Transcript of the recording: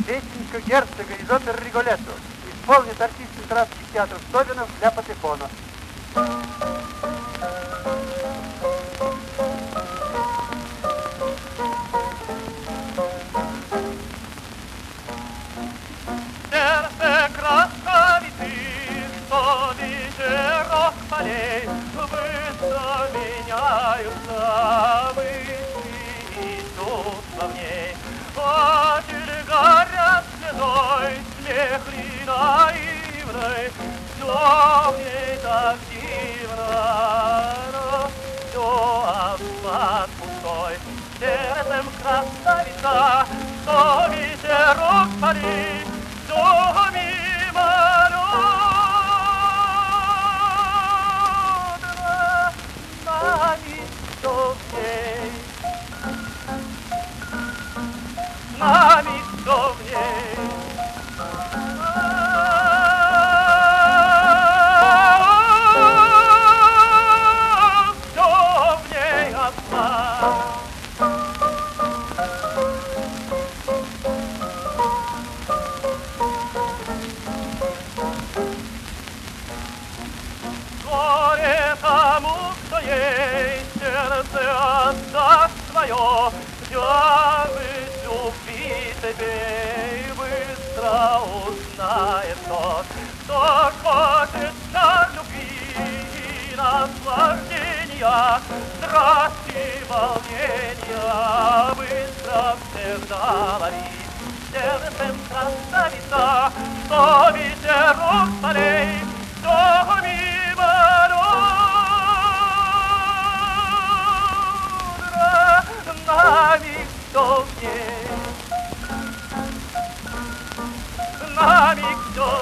Песенка герцога из оперы «Риголетто» исполнит артист Центральных театров Собинов для патефона. Сердце красавицы, что ветерок полей, быстро меняются мысли и чувства в ней. Очи горят слезой, смех ли наивной, все в ней так дивно, но все обман пустой. Сердцем красавица, что ветерок полей, все мимолетно, нами все в ней, нами все в ней. Все в ней обман. Горе тому, кто ей сердце отдаст свое, дьяволь любви тебе и быстро узнает тот, кто хочет жар любви и наслаждения, страсти, волнения, быстро всегда лови. Сердцем красавица, что ветерок полей, что мимолетно, нами все в ней, нами все